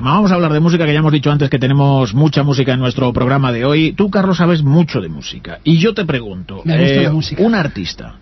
tema. Vamos a hablar de música, que ya hemos dicho antes que tenemos mucha música en nuestro programa de hoy. Tú, Carlos, sabes mucho de música. Y yo te pregunto, me gusta la música. Un artista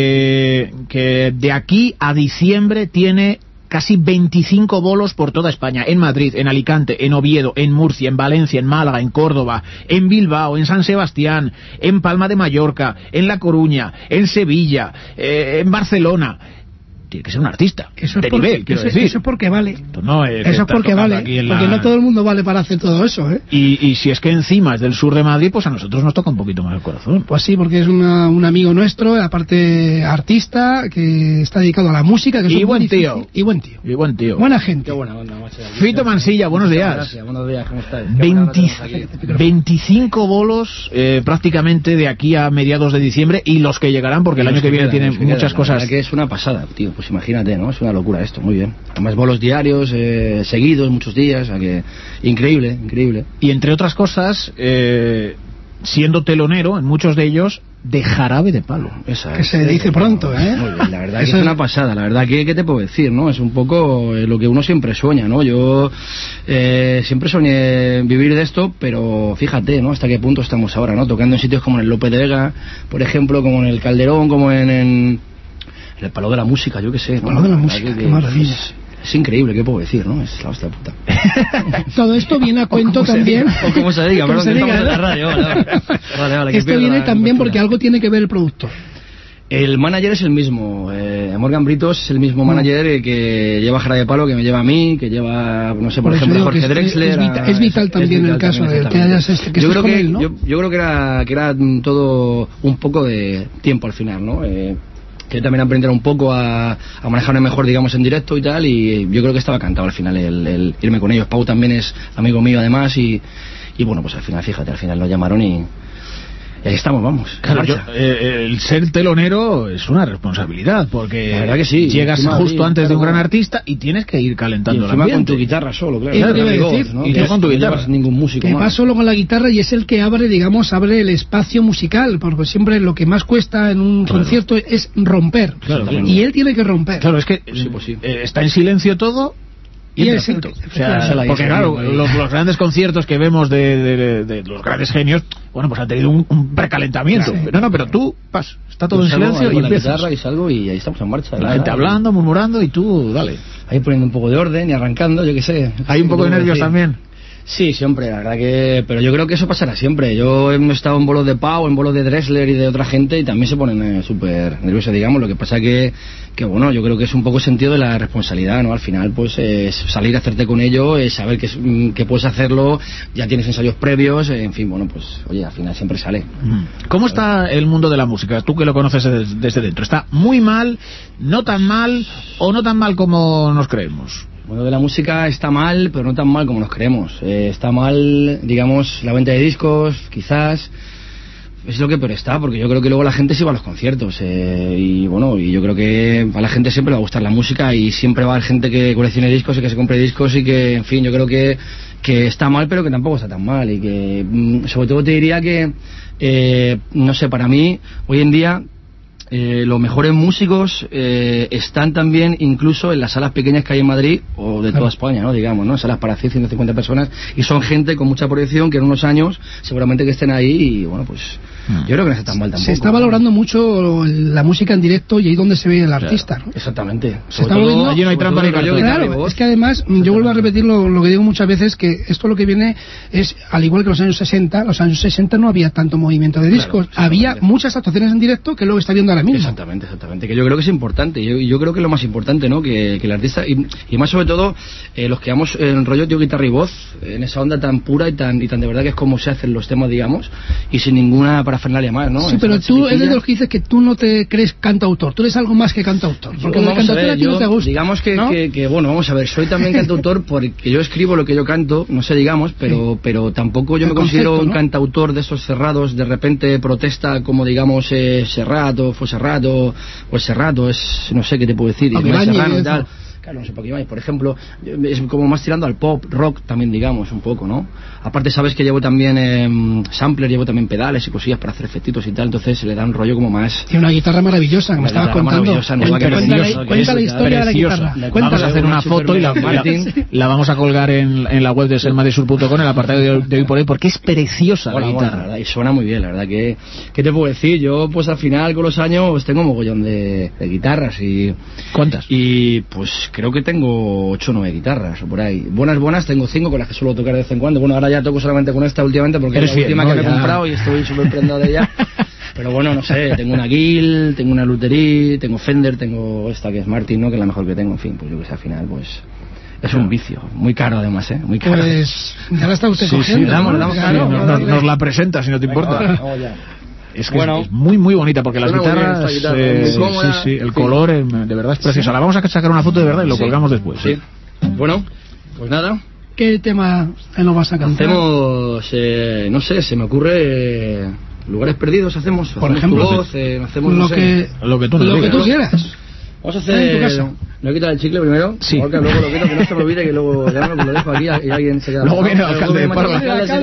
que de aquí a diciembre tiene casi 25 bolos por toda España, en Madrid, en Alicante, en Oviedo, en Murcia, en Valencia, en Málaga, en Córdoba, en Bilbao, en San Sebastián, en Palma de Mallorca, en La Coruña, en Sevilla, en Barcelona. Tiene que ser un artista de nivel, quiero decir. Eso es porque vale. No es eso es porque vale, porque no todo el mundo vale para hacer todo eso, ¿eh? Y si es que encima es del sur de Madrid, pues a nosotros nos toca un poquito más el corazón. Pues sí, porque es un amigo nuestro, aparte artista, que está dedicado a la música. Que y buen tío. Y buen tío. Y buen tío. Buena gente. Qué buena onda, macho. Fito Mansilla, buenos días. Gracias, buenos días, ¿cómo estáis? 25 bolos prácticamente de aquí a mediados de diciembre, y los que llegarán, porque el año que viene tienen muchas cosas. Que es una pasada, tío, pues imagínate, ¿no? Es una locura esto, muy bien. Además bolos diarios, seguidos, muchos días, o sea que increíble, increíble. Y entre otras cosas, siendo telonero en muchos de ellos de Jarabe de Palo. Que se dice pronto, ¿eh? Muy bien, la verdad que es una pasada, la verdad que, ¿qué te puedo decir, no? Es un poco lo que uno siempre sueña, ¿no? Yo siempre soñé vivir de esto, pero fíjate, ¿no? Hasta qué punto estamos ahora, ¿no? Tocando en sitios como en el Lope de Vega, por ejemplo, como en el Calderón, como en el Palo de la Música, yo qué sé, ¿no? Palo de la Música, qué maravilla. Es increíble, ¿qué puedo decir, no? Es la hostia puta. Todo esto viene a cuento también. O como se diga, perdón, que estamos en la radio. Vale, esto viene también porque algo tiene que ver el productor. El manager es el mismo. Morgan Britos es el mismo manager que lleva Jarabe de Palo, que me lleva a mí, que lleva, no sé, por ejemplo, Jorge Drexler. Es vital también el caso de que hayas que yo creo con que él, ¿no? yo creo que era todo un poco de tiempo al final, ¿no? Que también aprender un poco a manejarme mejor, digamos, en directo y tal, y yo creo que estaba cantado al final el irme con ellos. Pau también es amigo mío además, y bueno, pues al final, fíjate, al final nos llamaron y ahí estamos, vamos. Claro, el ser telonero es una responsabilidad, porque la verdad que sí, llegas justo antes de un gran artista y tienes que ir calentando el ambiente. Con tu guitarra solo, claro. Y tú con tu guitarra. Ningún músico que más. va solo con la guitarra y es el que abre el espacio musical, porque siempre lo que más cuesta en un concierto es romper. Y él tiene que romper. Claro, es que está en silencio todo. Y el éxito. O sea, porque claro, los grandes conciertos que vemos de los grandes genios, bueno, pues han tenido un precalentamiento. Claro. Pero tú, está todo en silencio y empiezas. Y salgo y ahí estamos en marcha. La gente hablando, murmurando y tú, dale. Ahí poniendo un poco de orden y arrancando, yo qué sé. Hay un poco de nervios también. Sí, siempre, la verdad que... Pero yo creo que eso pasará siempre. Yo he estado en bolos de Pau, en bolos de Drexler y de otra gente, y también se ponen súper nerviosos, digamos. Lo que pasa que bueno, yo creo que es un poco sentido de la responsabilidad, ¿no? Al final, pues, salir a hacerte con ello, saber que puedes hacerlo, ya tienes ensayos previos, en fin, bueno, pues, oye, al final siempre sale. ¿Cómo está el mundo de la música? Tú que lo conoces desde dentro. ¿Está muy mal, no tan mal, o no tan mal como nos creemos? Bueno, de la música está mal, pero no tan mal como nos creemos. Está mal, digamos, la venta de discos, quizás. Es lo que peor está, porque yo creo que luego la gente se va a los conciertos. Y bueno, y yo creo que a la gente siempre le va a gustar la música, y siempre va a haber gente que coleccione discos y que se compre discos, y que, en fin, yo creo que está mal, pero que tampoco está tan mal. Y que, sobre todo te diría que, no sé, para mí, hoy en día... los mejores músicos están también incluso en las salas pequeñas que hay en Madrid o de toda España, ¿no? Digamos, ¿no? Salas para 100, 150 personas, y son gente con mucha proyección que en unos años seguramente que estén ahí, y bueno, pues yo creo que no está tan mal tampoco. Se está valorando mucho la música en directo, y ahí donde se ve el artista, ¿no? Exactamente. Se está volviendo, allí no hay trampa ni cartón. Claro, es que además, yo vuelvo a repetir lo que digo muchas veces, que esto lo que viene es, al igual que los años 60 no había tanto movimiento de discos, había muchas actuaciones en directo, que es lo que está viendo ahora mismo. Exactamente, que yo creo que es importante, yo creo que es lo más importante, ¿no? Que el artista, y más sobre todo los que vamos en rollo tío, guitarra y voz, en esa onda tan pura y tan de verdad, que es como se hacen los temas, digamos, y sin ninguna parafernalia más, ¿no? Sí, pero tú eres de los que dices que tú no te crees cantautor, tú eres algo más que cantautor, porque la cantautora a ti no te gusta. Digamos que, ¿no? que bueno, vamos a ver, soy también cantautor porque yo escribo lo que yo canto, no sé, digamos, pero tampoco yo me considero un cantautor de esos cerrados, de repente protesta como, digamos, Serrat o fue Serrat o el Serrat, o es, no sé qué te puedo decir, y tal. Claro, no sé por qué más. Por ejemplo, es como más tirando al pop, rock también, digamos, un poco, ¿no? Aparte, sabes que llevo también sampler, llevo también pedales y cosillas para hacer efectitos y tal, entonces le da un rollo como más... Tiene una guitarra maravillosa que me estabas contando. Cuenta la historia de la guitarra. Vamos a hacer una foto y la vamos a colgar en la web de selmadisur.com, en el apartado de hoy por hoy, porque es preciosa la guitarra. La verdad, y suena muy bien, la verdad. ¿Qué te puedo decir? Yo, pues al final, con los años, tengo un mogollón de guitarras y... ¿Cuántas? Y pues creo que tengo 8 o 9 guitarras o por ahí. Buenas tengo 5 con las que suelo tocar de vez en cuando. Bueno, ahora ya toco solamente con esta últimamente porque es la última que me he comprado y estoy súper prendado de ella. Pero bueno, no sé, tengo una Guild, tengo una Lutherie, tengo Fender, tengo esta que es Martin, ¿no? Que es la mejor que tengo. En fin, pues yo que sé, al final, pues... Es un vicio, muy caro además, muy caro. Pues ya la está usted cogiendo. Sí, nos la presenta si no te importa. Es que es muy muy bonita porque las guitarras, el color de verdad es preciosa. La vamos a sacar una foto de verdad y lo colgamos después. Sí. Bueno, pues nada. ¿Qué tema nos vas a cantar? Hacemos, no sé, se me ocurre lugares perdidos. Hacemos por ejemplo, voz, hacemos lo que tú quieras. Vamos a hacer... ¿No quitar el chicle primero? Sí. Porque luego lo quito, que no se me olvide, que luego ya lo dejo aquí y alguien se queda... Luego viene el alcalde de Parla.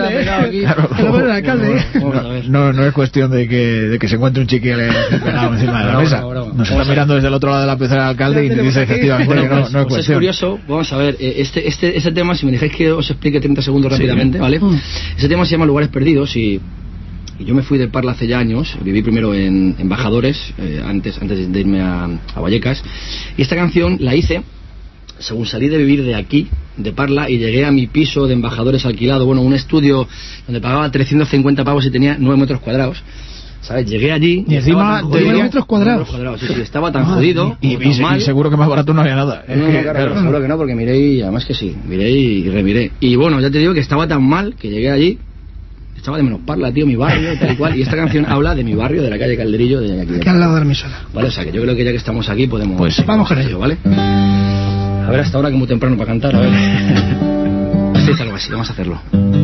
No es cuestión de que se encuentre un chicle pegado encima de la mesa. Nos está mirando desde el otro lado de la pecera del alcalde y dice efectivamente que no es cuestión. Es curioso, vamos a ver, este tema, si me dejáis que os explique 30 segundos rápidamente, ¿vale? Ese tema se llama Lugares Perdidos y yo me fui de Parla hace ya años, viví primero en Embajadores, antes de irme a Vallecas, y esta canción la hice según salí de vivir de aquí, de Parla, y llegué a mi piso de Embajadores alquilado, bueno, un estudio donde pagaba 350 pavos y tenía 9 metros cuadrados. ¿Sabes? Llegué allí y encima de 9 metros cuadrados. Sí, estaba tan jodido. Y seguro que más barato no había nada. Claro, seguro que no, porque miré y además que sí, miré y remiré. Y bueno, ya te digo que estaba tan mal que llegué allí. Estaba de menos Parla, tío, mi barrio, tal y cual. Y esta canción habla de mi barrio, de la calle Calderillo, de aquí. Aquí al lado de la emisora. Vale, o sea que yo creo que ya que estamos aquí podemos... Pues vamos con ello, ¿vale? A ver, hasta ahora que muy temprano para cantar, a ver. Este es algo así, vamos a hacerlo.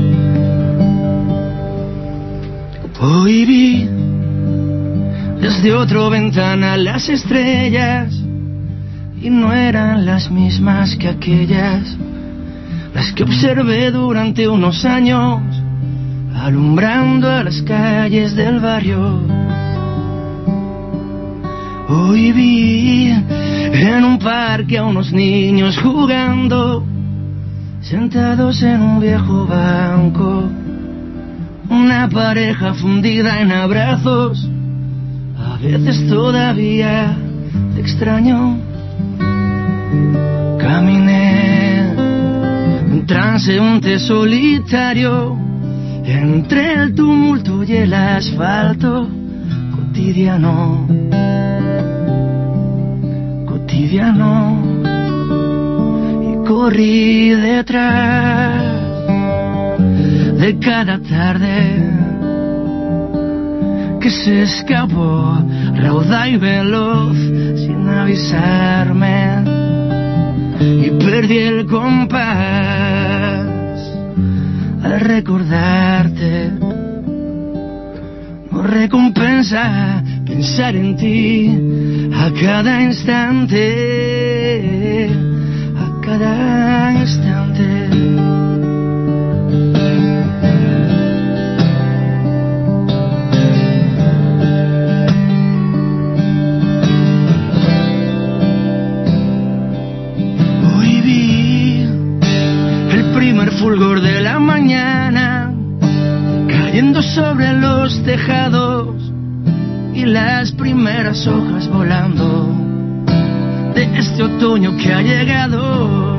Hoy vi desde otra ventana las estrellas y no eran las mismas que aquellas, las que observé durante unos años, alumbrando a las calles del barrio. Hoy vi en un parque a unos niños jugando, sentados en un viejo banco, una pareja fundida en abrazos. A veces todavía te extraño. Caminé en transeúnte solitario entre el tumulto y el asfalto cotidiano, y corrí detrás de cada tarde que se escapó, rauda y veloz, sin avisarme, y perdí el compás al recordarte. No recompensa pensar en ti a cada instante, a cada instante. Hoy vi el primer fulgor de la mañana cayendo sobre los tejados y las primeras hojas volando de este otoño que ha llegado.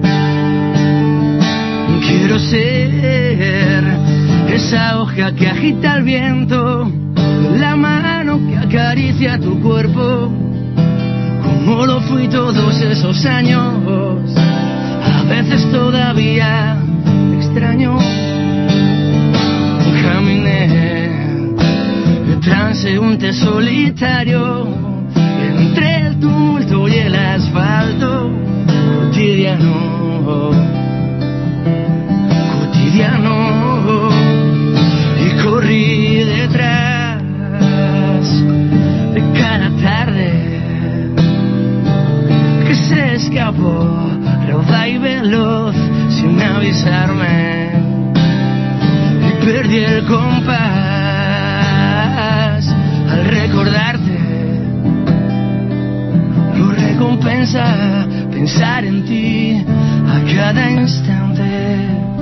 Quiero ser esa hoja que agita el viento, la mano que acaricia tu cuerpo, como lo fui todos esos años. A veces todavía te extraño. Caminé de transeúnte solitario entre el tumulto y el asfalto cotidiano, y corrí detrás de cada tarde que se escapó, avisarme y perdí el compás al recordarte. No recompensa pensar en ti a cada instante.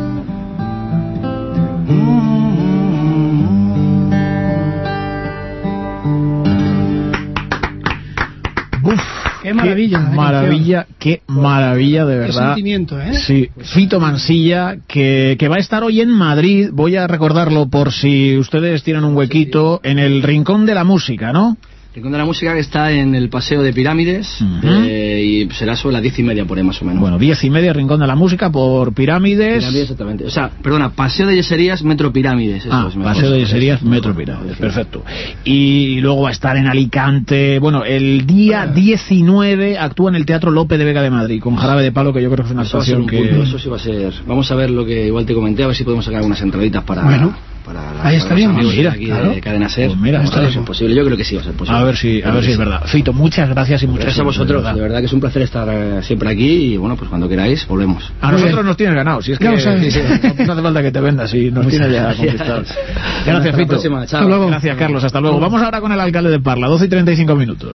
Qué maravilla, qué maravilla de verdad. Qué sentimiento, ¿eh? Sí, Fito Mansilla, que va a estar hoy en Madrid, voy a recordarlo por si ustedes tienen un huequito, en el Rincón de la Música, ¿no? Rincón de la Música, que está en el Paseo de Pirámides, y será sobre las 10:30 por ahí más o menos. Bueno, 10:30, Rincón de la Música por Pirámides. Pirámides, exactamente. O sea, perdona, Paseo de Yeserías, Metro Pirámides. Eso es mejor. Paseo de Yeserías, Metro Pirámides, perfecto. Y luego va a estar en Alicante. Bueno, el día 19 actúa en el Teatro Lope de Vega de Madrid, con Jarabe de Palo, que yo creo que es una actuación que... Eso sí va a ser... Vamos a ver lo que igual te comenté, a ver si podemos sacar algunas entraditas para... Bueno. Ahí estaríamos. Mira, aquí claro. De Cadena Ser. Pues mira, es posible. Yo creo que sí va a ser posible. A ver si es verdad. Fito, muchas gracias y muchas gracias a vosotros. De verdad que es un placer estar siempre aquí y bueno, pues cuando queráis volvemos. A nosotros nos tienes ganado. Si es que no hace falta que te vendas y nos tienes ya conquistados. Gracias, Fito. Hasta luego. Gracias, Carlos. Hasta luego. Vamos ahora con el alcalde de Parla. 12:35.